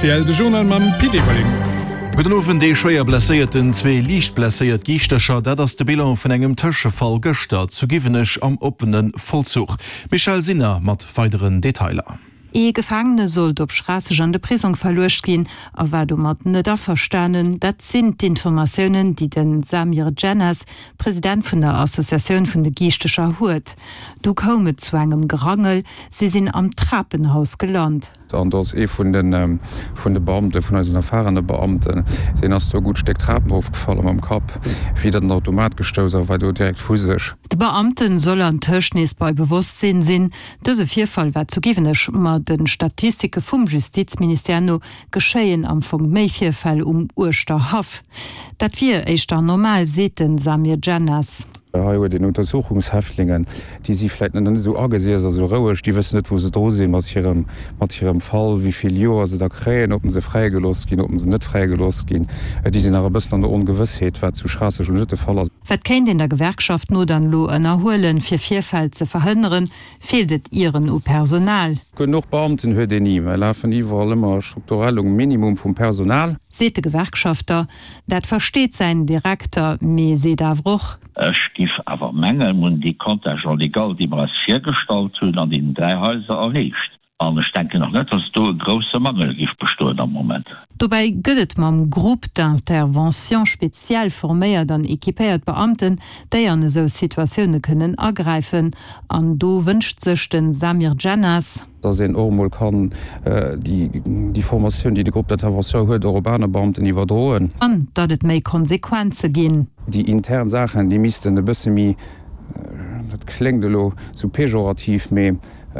RTL de Journal mam PD-Balling. Mit den ofen déi schwéier blesséierten zwee Liicht blesséiert Giichtecher, dat ass de Bilan vun engem Tëschefall gëstert zu giwennech am openen Vollzug. Michael Sinner mat weiteren Detailer. Gefangene sollt op Straße an de Prisung verlocht gin, a war du mat net da verstanen, dat sind Informationen, die den Samir Janas, Präsident vun der Assoziation vun de Giichtecher huet. Du komet zu engem Gerangel, sie sinn am Trappenhaus gelernt. Anders vun de Beamte vun als erfahrene Beamten den ass du gut steckt Trappen aufgefallen am Kap, wie den Automat gestoser, weil du direkt fusech. De Beamten soll an Tschnees bei Bewusstsinn sinn, dëse Vierfall war zu giwennech mat den Statistike vum Justizministerno geschéien am vung méifirfall Uersterhaf. Dat wir eichter normal seten Samir Janas. Den Untersuchungshäftlingen, die sie vielleicht nicht so angesehen, so rauisch, die wissen nicht, wo sie da sind mit ihrem Fall, wie viele Jahre sie da kriegen, ob sie freigelost gehen, ob sie nicht freigelost gehen. Die sind aber ein bisschen an der Ungewissheit, was zu Straße schon nicht der Fall ist. Was kennt in der Gewerkschaft nur dann lo erholen für Vierfall zu verhindern, fehlt ihren Personal. Genug Beamten hört nie, wir laufen überall immer strukturell um Minimum vom Personal. Seht der Gewerkschafter, das versteht sein Direktor, me se da Bruch. Gif awer Mengel mun die Kontager legal, die man als Viergestalt hunn an den 3 Häuser erlecht. An ich denke noch net, dass du grosse Mangel gif bestoen am Moment. Dobei gëtt mam Gruppe d'intervention spezial forméiert an ekipéiert Beamten, déi an so Situationune kënnen ergreifen, an do wünscht sech den Samir Janas. Da se Ormol kann die Formation, die Gruppe d'Intervention huet urbane Beamten iwwerdroen. An dat et méi Konsequenze ginn. Die internen Sachen, die misisten de bësse mi dat klengdelo so pejorativ méi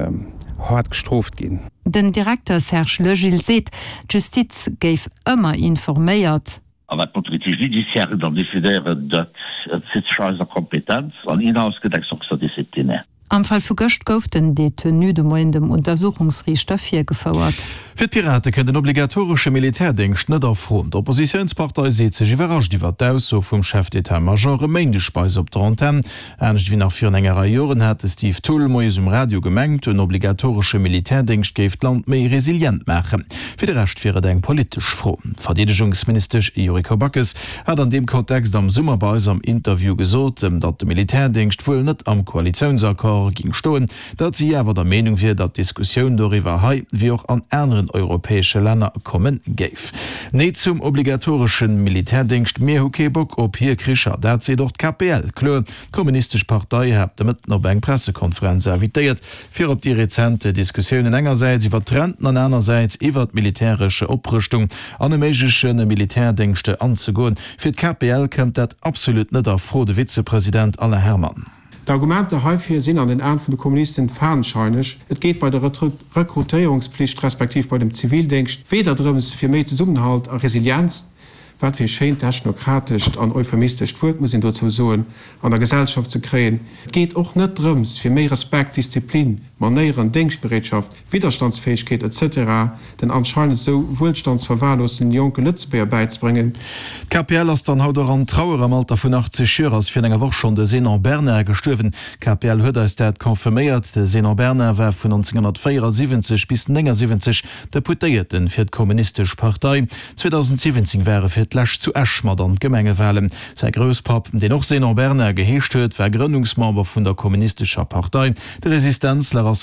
hart gestroft gin. Den Direktor Serge Legil seet, Justiz géif ëmmer informéiert. Aber l'autorité judiciaire dans décidere dat cette Kompetenz an Inhausgedeckungsdisziplinaire. Am Fall vu Göcht gouf den Detenu de Moen dem Untersuchungsrichter 4 gefauert. Für Pirate können den obligatorische Militärdienst nicht aufhören. Die Oppositionspartei sieht sich überrascht über das so vom Chef d'État-Major Meindespeis op der Antenne. Ernst wie nach 4 längerer Jahren hat Steve Tull Moes im Radio gemengt, ein obligatorische Militärdienst gibt Land mehr resilient machen. Für den Rest wäre er politisch froh. Verteidigungsminister Juriko Backes hat an dem Kontext am Sommer bei unserem Interview gesagt, dass der Militärdienst wohl nicht am Koalitionsakkord ging stoen, dat sie awer der Meinung wie dat Diskussion darüber hai wie auch an anderen europäische Länder kommen geif. Net zum obligatorischen Militärdienst mehr Hokebock op hier Krischer, dat se dort KPL klar Kommunistisch Partei hat damit noch eng Pressekonferenz invitiert, fir op die rezente Diskussionen engerseits iwwer Trenten an einerseits iwwer militärische Oprüstung an meschen Militärdienste anzugoen. Fir KPL kommt dat absolut net der froh Vizepräsident Alain Herrmann. D'Argumente häufig sinn an den Ern vun de Kommunisten fadenscheinech. Et geht bei der Rekrutierungspflicht respektiv bei dem Zivildienst weder drüms fir méi Zusammenhalt a Resilienz, wat fir scheint technokratisch an euphemistisch Wut muss in dazu soen an der Gesellschaft zu kreen. Et geht auch net drüms fir méi Respekt, Disziplin, Manieren, Denkbereitschaft, Widerstandsfähigkeit etc. den anscheinend so wohlstandsverwahrlosen Junge Lützbeer beizubringen. KPL ist dann haut an Trauer am Alter von 80 Jahren als für enger Woche schon der Senan Berner gestorben. KPL hat als dat konfirmiert. Der Senan Berner war von 1974 bis 1970 Deputierten für die Kommunistische Partei. 2017 wäre für die Lasch zu Eschmer dann Gemengewahlen. Sein Großpap, den auch Senan Berner geheescht hat, war Gründungsmember von der Kommunistischen Partei. Der Resistenzler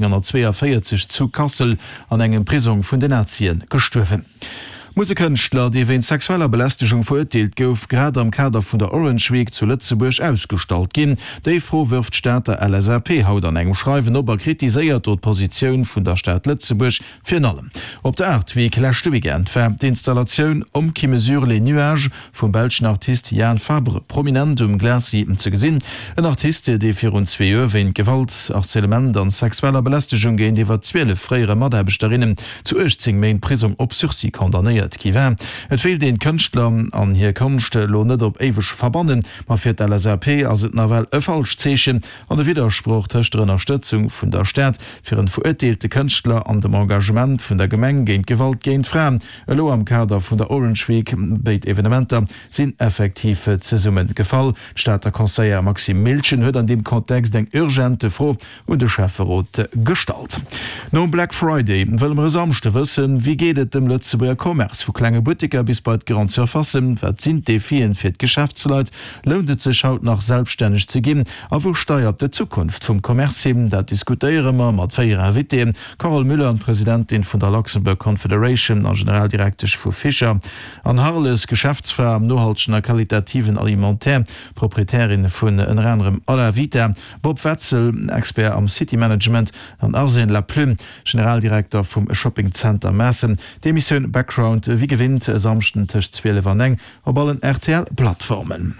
1942 zu Kassel an engem Prisung vun den Nazien gestorben. Musikkünstler, die wegen sexueller Belästigung verurteilt gouf, gerade am Kader von der Orange Week zu Lützeburg ausgestaltet gin. Die Vorwürfe Staat der LSRP haut an engem Schreiben aber kritisiert die Position von der Stadt Lützeburg für allem. Op der Art wie letzte Weekend war die Installation Qui mesure les nuages vom belgischen Artist Jan Fabre prominent Glaci zu gesinn. Ein Artist, der für uns 2 Jahre wegen Gewalt als Element an sexueller Belästigung gehen, die war 12 freiere Mordherbesterinnen zu 18 Main Prisung op Sursis kondamniert net kiwer. Et fehlt den Künstler an hier Konste lo net op ewech verbannen, ma fir LSRP as et navel e falsch zeechen an de Widerspruch töchtere Unterstützung vun der Stadt fir een verurteilte Künstler an dem Engagement vun der Gemeng géint Gewalt géint Frauen. Lo am Kader vun der Orange Week beit Evenementer sinn effektive ze summen gefall. Staater Conseiller Maxim Milchen huet an dem Kontext eng urgente froh und de Schäferrot gestalt. No Black Friday wëllen samchte wëssen, wie gehtt dem Lützeburger Kommerz vu klenge Butiker bis bald Grand zu erfassen, wat sind de vielen fir d Geschäftsleit, loundet ze schaut nach selbstständig ze gin, a wo steuert de Zukunft vum Kommerzheben, dat diskutairemer mat feier WT, Carol Müller an Präsidentin vun der Luxemburg Confederation an Generaldirektor vu Fischer, an Harles Geschäftsfrau am nohaltschener qualitativen Alimentär, Proprietärin vun en Rennerem aller Vita, Bob Wetzel, Expert am City Management an Arsène Laplume, Generaldirektor vum Shoppingcenter Messen, de Mission Background wie gewinnt samchten Tisch 12 van eng op allen RTL-Plattformen.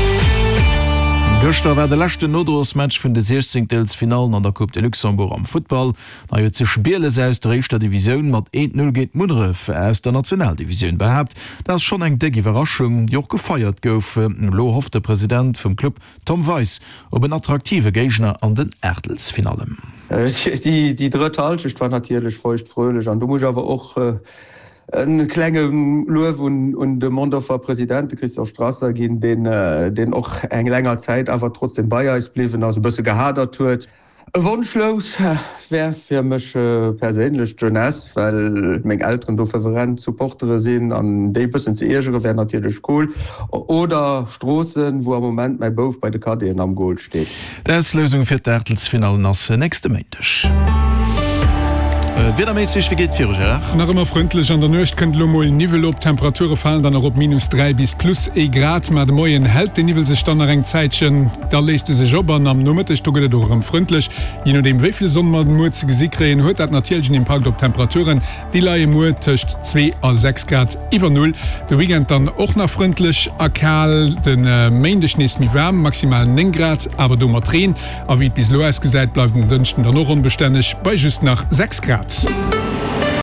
Göster war de lachte Nodrosmatch vun de 16. Finalen an der Coupe de Luxembourg am Football, na jo ze Spiele se aus der Reichster Division mat 1-0 geht Munref aus der Nationaldivision behabt. Das schon eng deggi Überraschung Joch gefeiert goufe lo hofft der Präsident vum Club Tom Weiss op een attraktive Gegner an den Ertelsfinalem. Die dritte Halschicht war natürlich feucht fröhlich an du musst aber auch en klenge Loew und de Mondorfer Präsident Christoph Strasser gin den och eng lenger Zeit awer trotzdem Bayier is bliwen as bësse gehadert huet. E Wunschlos wär fir mech perélech Journalist, weil még Eltern do ververent Supportere sinn an déi bëssen ze Egere wär natierlech cool oder Strossen, wo am moment mei Bouf bei de KD am Gold steet. Das Lösung fir d'Ertelsfinal nasse nächste Mäch. Wedermäßig wie geht nach immer freundlich an der Nöcht könnt Lomo Nivel op Temperature fallen dann op -3 bis +1 Grad mat de Moien hält den Nivel se dann eng Zeitchen da leste se Job an am Nummer stugel doch freundlich je nachdem wieviel Sommer den Mu ze gesikreen huet dat natürlich Impact op Temperaturen die laie Mu töcht 2 als 6 Grad iwwer 0 de weekend dann och nach freundlich akal den Maindeschnees mi wärm maximal 9 Grad aber dummer drehen a wie bis lo gesagt bleibt den dünnchten dann noch unbeständig bei just nach 6 Grad.